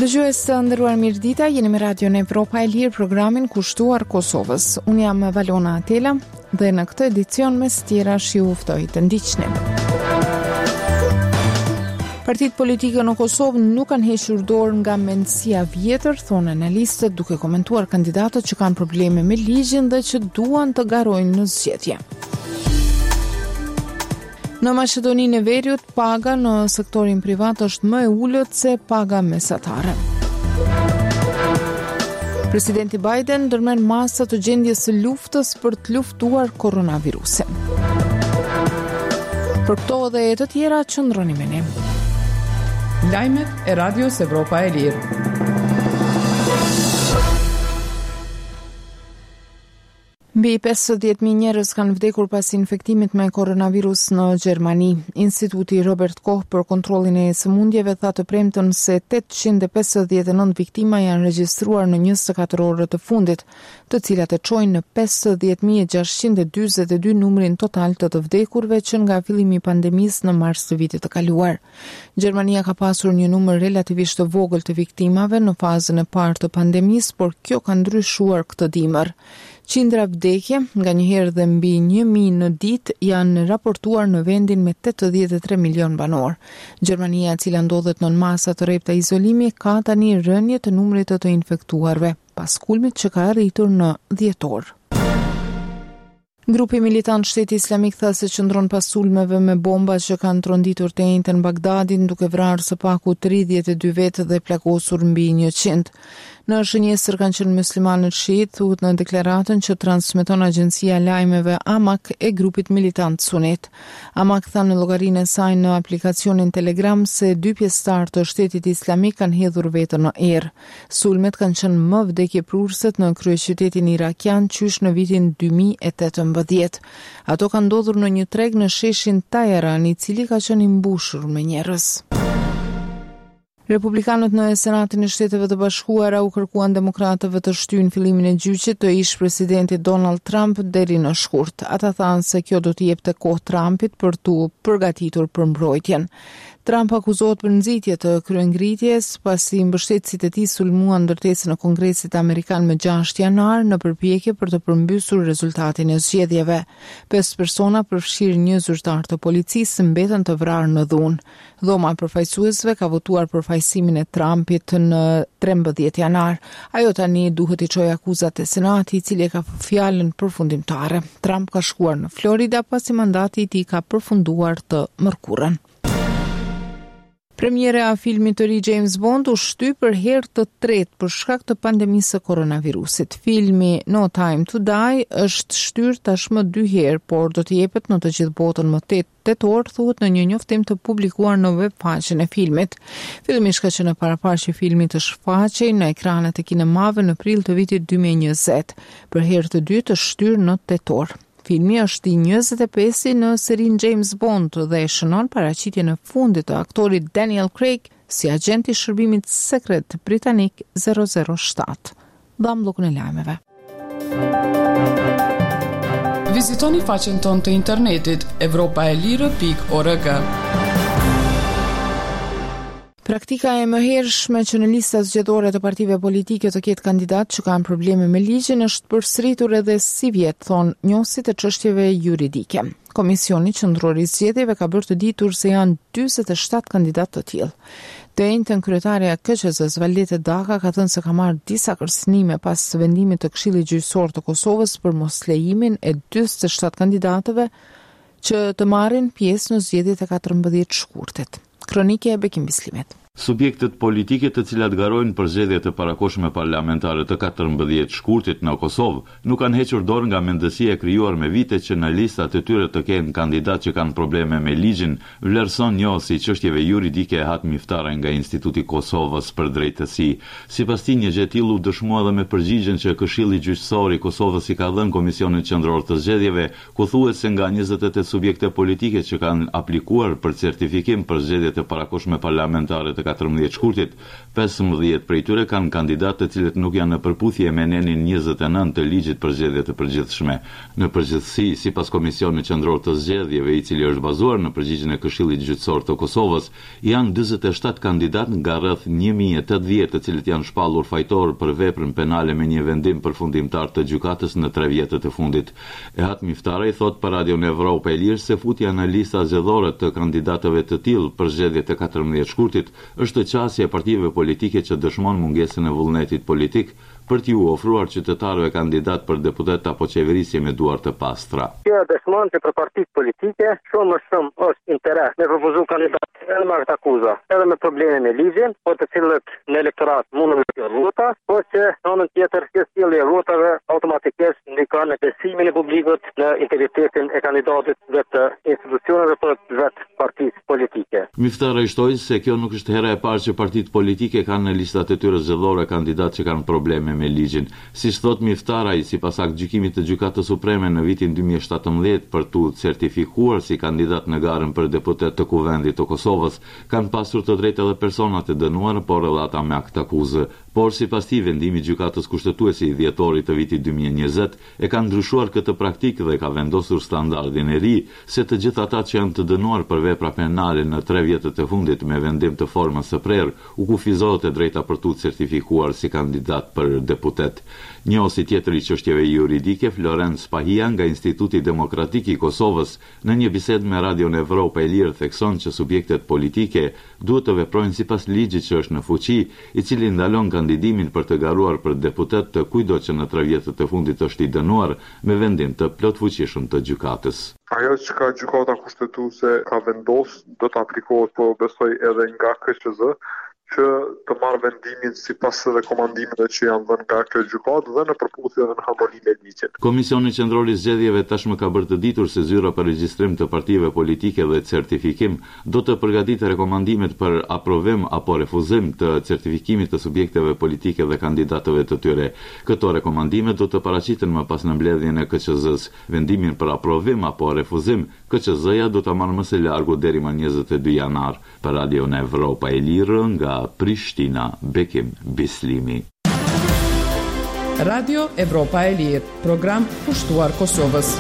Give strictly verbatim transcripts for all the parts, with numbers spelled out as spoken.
Dëgjues të nderuar, mirëdita, jeni me Radion Evropa e Lirë, programin kushtuar Kosovës. Unë jam Valona Atela dhe në këtë edicion mes tjera shiu uftoj të ndiqni. Partitë politike në Kosovë nuk kanë hequr dorë nga mendësia vjetër, thonë analistët, duke komentuar kandidatët që kanë probleme me ligjin dhe që duan të garojnë në zgjedhje. Në Maqedoninë e Veriut, paga në sektorin privat është më e ulët se paga mesatare. Presidenti Biden ndërmerr masa të gjendjes së luftës për të luftuar koronavirusin. Për këto dhe të tjera, qëndroni me ne. Lajmet e Radios Evropa e Lirë. Mbi pesëdhjetë mijë njerëz kanë vdekur pas infektimit me koronavirus në Gjermani. Instituti Robert Koch për kontrollin e sëmundjeve tha të premtën se tetëqind e pesëdhjetë e nëntë viktima janë regjistruar në njëzet e katër orët të fundit, të cilat e çojnë në pesëdhjetë mijë e gjashtëqind e dyzet e dy numrin total të të vdekurve që nga fillimi i pandemisë në mars të vitit të kaluar. Gjermania ka pasur një numër relativisht të vogël të viktimave në fazën e parë të pandemisë, por kjo ka ndryshuar këtë dimër. Qindra vdekje, nga njëherë dhe mbi një mijë në ditë, janë raportuar në vendin me tetëdhjetë e tre milion banor. Gjermania, e cila ndodhet nën masa të rrepta izolimi, ka tani rënje të numrit të të infektuarve, pas kulmit që ka arritur në dhjetor. Grupi militant Shteti Islamik tha se qëndron pas sulmeve me bomba që kanë tronditur të njëjtën në Bagdadin, duke vrarë së paku tridhjetë e dy vetë dhe plagosur mbi njëqind. Në shënjesër kanë qenë muslimanët shiit, thuhet në deklaratën që transmeton agjencia lajmeve Amak e grupit militant Sunet. Amak tha në llogarinë e saj në aplikacionin Telegram se dy pjesëtar të Shtetit Islamik kanë hedhur veten në erë. Sulmet kanë qenë më vdekjeprurëse në kryeqytetin irakian qysh në vitin dy mijë e tetëmbëdhjetë. Ato kanë ndodhur në një treg në sheshin Tajeran, i cili ka qenë i mbushur me njerëz. Republikanët në Senatin e Shteteve të Bashkuara u kërkuan demokratëve të shtyjnë fillimin e gjyqit të ish presidentit Donald Trump deri në shkurt. Ata thanë se kjo do të jepte kohë Trumpit për tu përgatitur për mbrojtjen. Trump akuzohet për nxitje të kryengritjes pasi mbështetësit e tij sulmuan ndërtesën e Kongresit Amerikan më gjashtë janar në përpjekje për të përmbysur rezultatin e zgjedhjeve. Pesë persona, përfshirë një zyrtar të policisë, mbeten të vrarë në dhunë. Dhoma e përfaqësuesve ka votuar për fajsimin e Trumpit në trembëdhjetë janar. Ajo tani duhet i çojë akuzat e Senati, i cili ka fjalën përfundimtare. Trump ka shkuar në Florida pasi mandati i tij ka përfunduar të mërkurën. Premiera e filmit të ri James Bond u shty për herë të tretë për shkak të pandemisë së koronavirusit. Filmi No Time to Die është shtyr tashmë dy herë, por do të jepet në të gjithë botën më tetë tetor, thuhet në një njoftim të publikuar në webfaqen e filmit. Fillimisht ka qenë paraparqe filmi të shfaqej në ekranet e kinemave në prill të vitit dy mijë e njëzet. Për herë të dytë është shtyr në tetor. Filmi është i njëzet e pesë në serin James Bond dhe shënon paraqitjen e fundit të aktorit Daniel Craig si agenti i shërbimit sekret britanik zero zero shtat. Dham bllokun e lajmeve. Vizitoni faqen tonë të internetit evropaelire pikë org. Praktika e mëhershme që në listat zgjedhore të partive politike të ketë kandidat që kanë probleme me ligjin është përsëritur edhe si vjet, thon njohësit e çështjeve juridike. Komisioni Qendror i Zgjedhjeve ka bërë të ditur se janë njëzet e shtatë kandidatë të tillë. Të njëjtën kryetaria e K Q Z-s Valete Daka ka thënë se ka marrë disa kërcënime pas vendimit të Këshillit Gjyqësor të Kosovës për moslejimin e njëzet e shtatë kandidatëve që të marrin pjesë në zgjedhjet e katërmbëdhjetë shkurtit. Kronike e Bekim Bislimet. Subjektet politike të cilat garojnë për zgjedhjet e parakohshme parlamentare të katërmbëdhjetë shkurtit në Kosovë nuk kanë hequr dorë nga mendësia e krijuar me vite që në listat e tyre të kenë kandidatë që kanë probleme me ligjin, vlerëson njohësi i çështjeve juridike e Hat Miftare nga Instituti i Kosovës për Drejtësi. Sipas tij, një gjë e tillë u dëshmua edhe me përgjigjen që Këshilli Gjyqësor i Kosovës i ka dhënë Komisionit Qendror të Zgjedhjeve, ku thuhet se nga njëzet e tetë subjekte politike që kanë aplikuar për certifikim për zgjedhjet e parakohshme parlamentare të katërmbëdhjetë shkurtit. pesëmbëdhjetë prej tyre kanë kandidatë të cilët nuk janë në përputhje me nenin njëzet e nëntë të ligjit për zgjedhje të përgjithshme. Në përgjithësi, sipas Komisionit Qendror të Zgjedhjeve, i cili është bazuar në përgjigjen e Këshillit Gjyqësor të Kosovës, janë dyzet e shtatë kandidatë nga rreth një mijë e tetëdhjetë të cilët janë shpallur fajtor për veprën penale me një vendim përfundimtar të gjykatës në tre vjetët e fundit. Ehat Miftaraj thot për Radio Evropa e Lirë se futja në lista zgjedhore të kandidatëve të tillë për zgjedhjet e katërmbëdhjetë shkurtit është qasje e partive politike që dëshmon mungesën e vullnetit politik për t'ju ofruar qytetarëve kandidat për deputet apo qeverisje me duar të pastra. Kjo dëshmon që për partitë politike shumë më shumë është interes me propozu kandidat edhe me këtë akuzë, edhe me probleme me ligjin, po të cilët në elektorat mundën me kjo rruta, po që në anën tjetër kjo sjellje e rrutave automatikisht ndikon në besimin e publikut në integritetin e kandidatit dhe të institucioneve për vetë partisë politike. Miftaraj shtoi se kjo nuk është hera e parë që partitë politike kanë në listat e tyre zgjedhore kandidatë që kanë probleme me ligjin. Siç thot Miftaraj, sipas aktgjykimit të Gjykatës Supreme në vitin dy mijë e shtatëmbëdhjetë për tu certifikuar si kandidat në garën për deputet të Kuvendit të Kosovës, kanë pasur të drejtë edhe personat e dënuar, por edhe ata me akt akuzë. Por sipas tij vendimi i Gjykatës Kushtetuese i dhjetorit të vitit dy mijë e njëzet e ka ndryshuar këtë praktikë dhe ka vendosur standardin e ri se të gjithë ata që janë të dënuar për vepra penale në tre vjetët e fundit me vendim të formës së prerë u kufizohet e drejta për tu certifikuar si kandidat për deputet. Njësi tjetër i çështjeve juridike, Florence Pahia nga Instituti Demokratik i Kosovës, në një bisedë me Radio Evropa e Lirë thekson që subjektet politike duhet të veprojnë sipas ligjit që është në fuqi, i cili ndalon kandidimin për të garuar për deputet të kujdo që në tre vjetët e fundit është i dënuar me vendim të plotfuqishëm të gjykatës. Ajo që ka gjykata kushtetuese ka vendosur do të aplikohet, po besoj edhe nga K Q Z që të marrë vendimin sipas rekomandimeve që janë dhënë nga kjo gjykatë dhe në përputhje dhe në harmoni me ligjin. Komisioni Qendror i Zgjedhjeve tashmë ka bërë të ditur se zyra për regjistrim të partive politike dhe certifikim do të përgatitë rekomandimet për aprovim apo refuzim të certifikimit të subjekteve politike dhe kandidatëve të tyre. Këto rekomandime do të paraqiten më pas në mbledhjen e K Q Z-s. Vendimin për aprovim apo refuzim, K Q Z-ja do ta marrë më së largu deri më njëzet e dy janar. Për Radio Evropa e Lirë nga Prishtina, Bekim Bislimi. Radio Evropa e Lirë, program pushtuar Kosovës.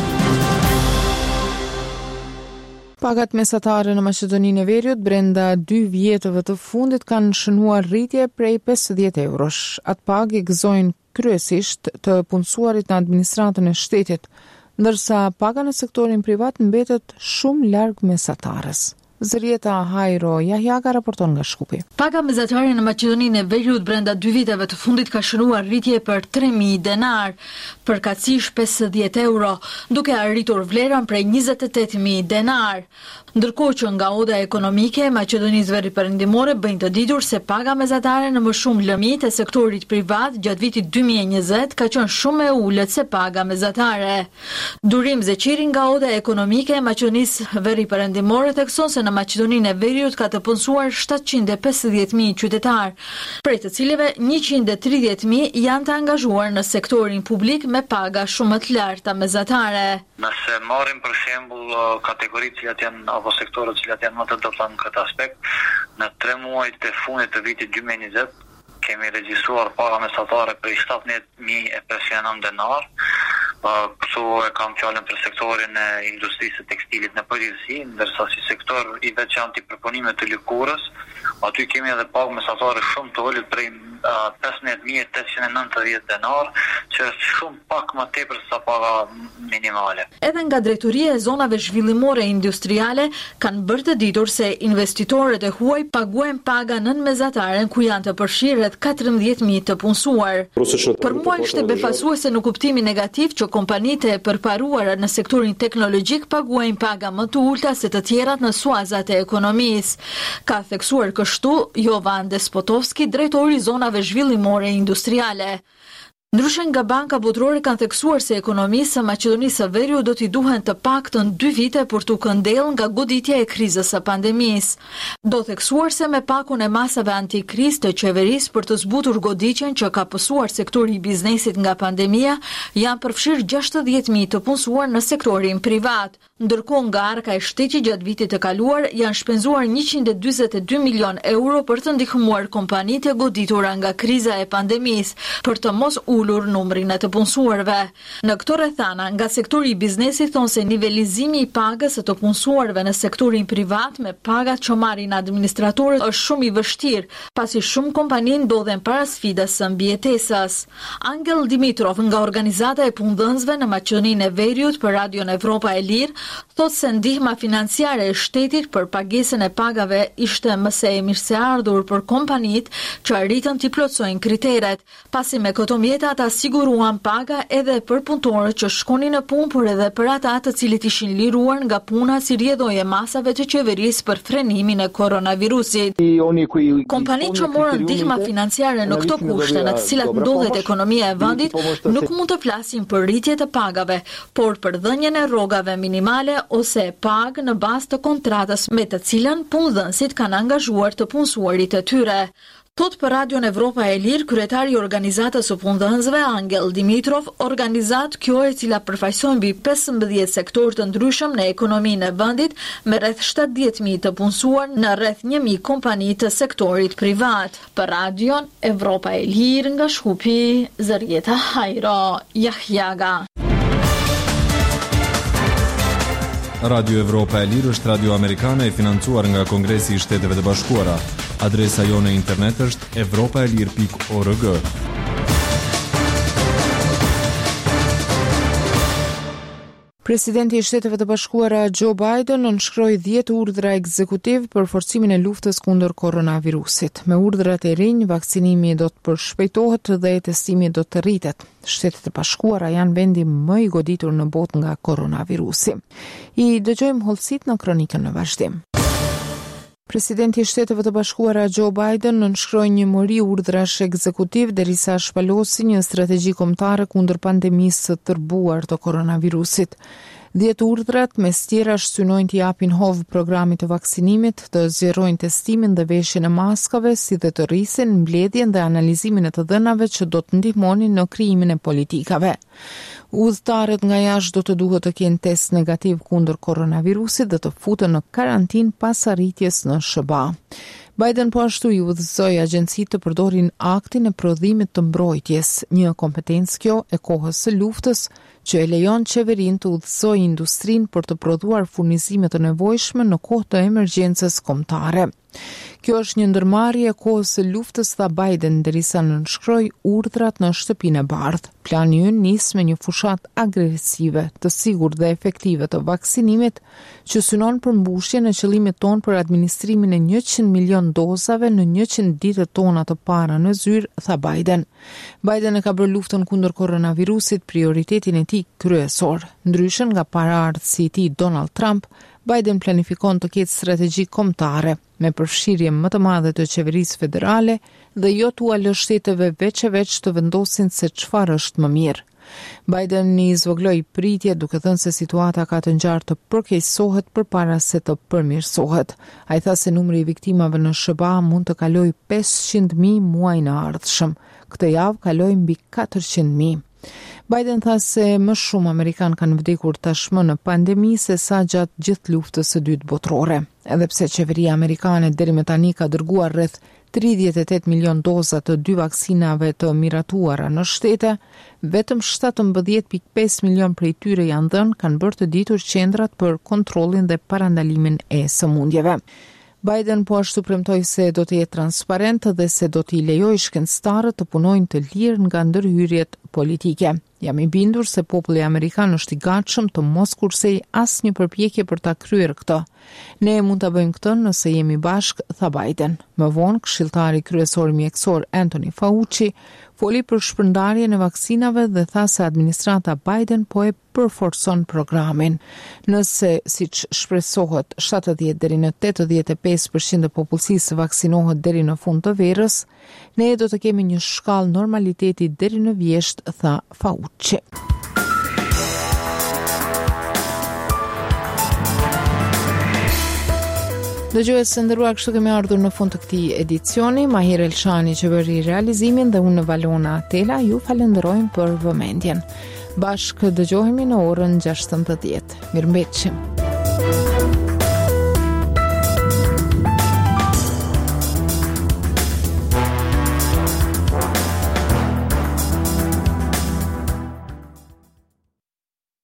Pagat mesatare në Maqedoninë e Veriut brenda dy vjetëve të fundit kanë shënuar rritje prej pesëdhjetë eurosh. Atë pagë gëzojnë kryesisht të punësuarit në administratën e shtetit, ndërsa paga në sektorin privat mbetet shumë larg mesatarës. Zërieta Hajro Jahjaga raporton nga Shkupi. Paga mesatare në Maqedoninë e Veriut brenda dy viteve të fundit ka shënuar rritje për tre mijë denar, përkatësisht pesëdhjetë euro, duke arritur vlerën prej njëzet e tetë mijë denar. Ndërkohë që nga oda ekonomike e Maqedonisë Veriperëndimore bëjnë të ditur se paga mesatare në më shumë lëmi të sektorit privat gjatë vitit dy mijë e njëzet ka qenë shumë e ulët se paga mesatare. Durim Zeqiri nga oda ekonomike e Maqedonisë Veriperëndimore thekson se në Maqedoninë e Veriut ka të punësuar shtatëqind e pesëdhjetë mijë qytetar, prej të cilëve njëqind e tridhjetë mijë janë të angazhuar në sektorin publik me paga shumë të larta mesatare. Nëse marrim për shembull kategoritë që janë apo sektorët që janë më të dobta në këtë aspekt, në tre muajt e fundit të vitit dy mijë e njëzet kemi regjistruar paga mesatare për shtatëdhjetë mijë e pesëdhjetë e nëntë denar. Këtu e kam fjalën për sektorin e industrisë të tekstilit në përgjithësi, ndërsa si sektor i veçantë i përpunimit të lëkurës, aty kemi edhe pagë mesatare shumë të ulët prej pesëdhjetë mijë e tetëqind e nëntëdhjetë denar, që është shumë pak më tepër se paga minimale. Edhe nga drejtoria e zonave zhvillimore industriale kanë bërë të ditur se investitorët e huaj paguajnë paga nën mesataren ku janë të përfshirë rreth katërmbëdhjetë mijë të punësuar. Për mua ishte befasuese në kuptimin negativ që kompanitë e përparuara në sektorin teknologjik paguajnë paga më të ulta se të tjerat në suazat e ekonomisë. Ka theksuar kështu Jovan Despotovski, drejtori i zonave zhvillimore industriale. Ndryshe nga Banka Botërore kanë theksuar se ekonomisë së Maqedonisë së Veriut do t'i duhen të paktën dy vite për t'u këndellë nga goditja e krizës së pandemisë. Do theksuar se me pakun e masave antikrizë të qeverisë për të zbutur goditjen që ka pësuar sektori i biznesit nga pandemia, janë përfshirë gjashtëdhjetë mijë të punësuar në sektorin privat. Ndërkohë nga arka e shtetit gjatë vitit të kaluar janë shpenzuar njëqind e dyzet e dy milion euro për të ndihmuar kompanitë e goditura nga kriza e pandemisë për të mos ulur numrin e të punësuarve. Në këto rrethana, nga sektori i biznesit thonë se nivelizimi i pagës së të punësuarve në sektorin privat me pagat që marrin administratorët është shumë i vështirë, pasi shumë kompani ndodhen para sfidës së mbijetesës. Angel Dimitrov nga organizata e punëdhënësve në Maqedoninë e Veriut për Radion Evropa e Lirë thotë se ndihma financiare e shtetit për pagesën e pagave ishte më së e mirëseardhur për kompanitë që arritën t'i plotësojnë kriteret, pasi me këto mjete ata siguruan paga edhe për punëtorët që shkonin në punë, por edhe për ata të cilët ishin liruar nga puna si rrjedhoj e masave të qeverisë për frenimin e koronavirusit. Kompanitë që morën ndihma financiare në këto kushte në të cilat ndodhet ekonomia e vendit nuk mund të flasin për rritje të pagave, por për dhënien e rrogave minimale ose pagë në bazë të kontratës me të cilën punëdhënësit kanë angazhuar të punësuarit e tyre. Thot për Radion Evropa e Lirë, kryetari i organizatës së punëdhënësve Angel Dimitrov, organizatë kjo e cila përfaqëson mbi pesëmbëdhjetë sektor të ndryshëm në ekonominë e vendit me rreth shtatëdhjetë mijë të punësuar në rreth një mijë kompani të sektorit privat. Për Radion Evropa e Lirë nga Shkupi, Zërieta Hajro, Jahjaga. Radio Evropa e Lirë është radio amerikane e financuar nga Kongresi i Shteteve të Bashkuara. Adresa jone internet është evropaelir pikë org. Presidenti i Shteteve të Bashkuara Joe Biden nënshkroi dhjetë urdhra ekzekutiv për forcimin e luftës kundër koronavirusit. Me urdhrat e rinj, vaksinimi do të përshpejtohet dhe testimi do të rritet. Shtetet e Bashkuara janë vendi më i goditur në botë nga koronavirusi. I dëgjojmë hollësit në kronikën në vazhdim. Presidenti i Shteteve të Bashkuara Joe Biden nënshkroi një mori urdhrash ekzekutiv derisa shpalosi një strategji kombëtare kundër pandemisë së tërbuar të koronavirusit. Dhjetë urdhrat mes tjera synojnë të japin hovë programit të vaksinimit, të zgjerojnë testimin dhe veshjen e maskave, si dhe të rrisin mbledhjen dhe analizimin e të dhënave që do të ndihmonin në krijimin e politikave. Udhëtarët nga jashtë do të duhet të kenë test negativ kundër koronavirusit dhe të futen në karantinë pas arritjes në S B A. Biden po ashtu i udhëzoi agjencitë të përdorin aktin e prodhimit të mbrojtjes, një kompetencë kjo e kohës së luftës që e lejon qeverinë të udhëzojë industrinë për të prodhuar furnizime të nevojshme në kohë të emergjencës kombëtare. Kjo është një ndërmarrje e kohës së luftës, tha Biden, derisa nënshkroi urdhrat në Shtëpinë e Bardhë. Plani ynë nis me një fushat agresive, të sigurt dhe efektive të vaksinimit, që synon për mbushjen e qëllimit ton për administrimin e njëqind milion dozave në njëqind ditët tona të para në zyrë, tha Biden. Biden e ka bërë luftën kundër koronavirusit prioritetin e tij kryesor. Ndryshe nga paraardhësi i tij Donald Trump, Biden planifikon të ketë strategji kombëtare me përfshirje më të madhe të qeverisë federale dhe jo t'u lë shteteve veç e veç të vendosin se çfarë është më mirë. Biden i zvogloi pritje duke thënë se situata ka të ngjarë të përkeqësohet përpara se të përmirësohet. Ai tha se numri i viktimave në S B A mund të kalojë pesëqind mijë muajin e ardhshëm. Këtë javë kaloi mbi katërqind mijë. Biden tha se më shumë Amerikanë kanë vdekur tashmë në pandemi se sa gjatë gjithë luftës së dytë botërore. Edhe pse qeveria amerikane deri më tani ka dërguar rreth tridhjetë e tetë milion doza të dy vaksinave të miratuara në shtete, vetëm shtatëmbëdhjetë pikë pesë milion prej tyre janë dhënë, kanë bërë të ditur qendrat për kontrollin dhe parandalimin e sëmundjeve. Biden po ashtu premtoi se do të jetë transparent dhe se do t'i lejojë shkencëtarët të punojnë të lirë nga ndërhyrjet politike. Jam i bindur se populli amerikan është i gatshëm të mos kursej asnjë përpjekje për ta kryer këtë. Ne mund ta bëjmë këtë nëse jemi bashk, tha Biden. Më vonë, këshilltari kryesor mjekësor Anthony Fauci foli për shpërndarjen e vaksinave dhe tha se administrata Biden po e përforcon programin. Nëse, siç shpresohet, shtatëdhjetë deri në tetëdhjetë e pesë përqind e popullsisë vaksinohet deri në fund të verës, ne do të kemi një shkallë normaliteti deri në vjesht, tha Fauci. Dëgjues së nderuar, kështu kemi ardhur në fund të këtij edicioni. Mahir Elshani që bëri realizimin dhe unë Valona Tela ju falenderojmë për vëmendjen. Bashkë dëgjohemi në orën gjashtëdhjetë. Mirëmbëjtje.